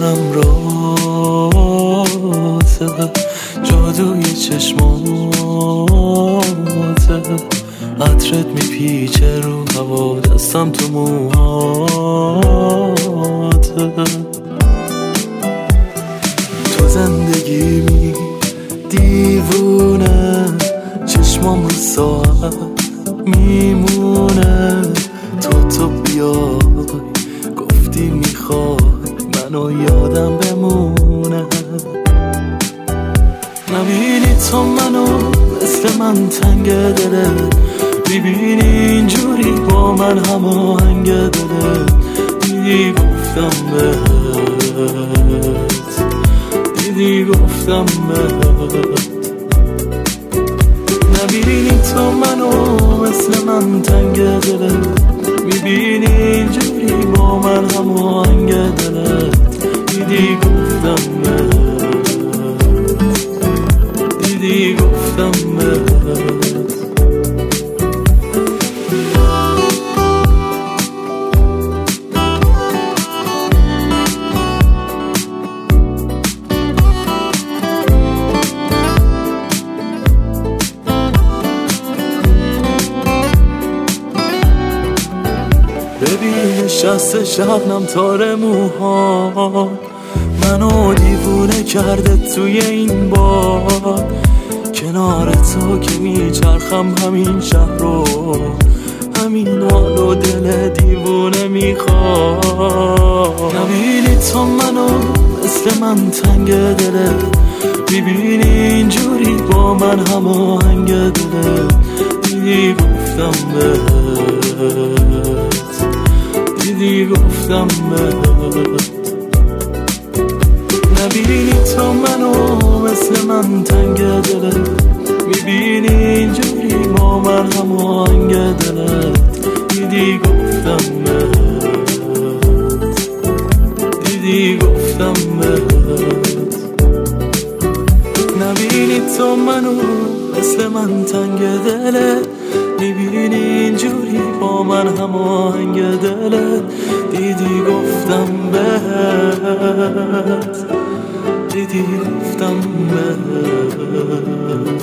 میدونم راته، جادوی چشماته، عطرت میپیچه رو هوا، دستم تو موهاته. تو زندگیمی دیوونه، چشمام رو ساعت میمونه. تو بیای گفتی میخوای منو یادم بمونه. نبینی تو منو مثل من تنگ دله، میبینی اینجوری با من هماهنگ دله. دیدی گفتم بهت، دیدی گفتم بهت. نبینی تو منو مثل من تنگ دله، میبینی اینجوری با من هماهنگ دله. دیدی گفتم بهت، دیدی گفتم بهت. ببین نشسته شبنم تار موها، منو دیوونه کرده توی این بار. کنار تو که میچرخم همین شهر رو، همین حال و دل دیوونه میخواد. نبینی تو منو مثل من تنگ دله، میبینی اینجوری با من هماهنگ دله. دیدی گفتم بهت، دیدی گفتم بهت. نبینی تو منو مثل من تنگ دله، میبینی اینجوری با من هماهنگ دله. دیدی گفتم بهت، دیدی گفتم بهت. نبینی تو منو مثل من تنگ دله، میبینی اینجوری با من هماهنگ دله. دیدی گفتم بهت، دیدی گفتم بهت.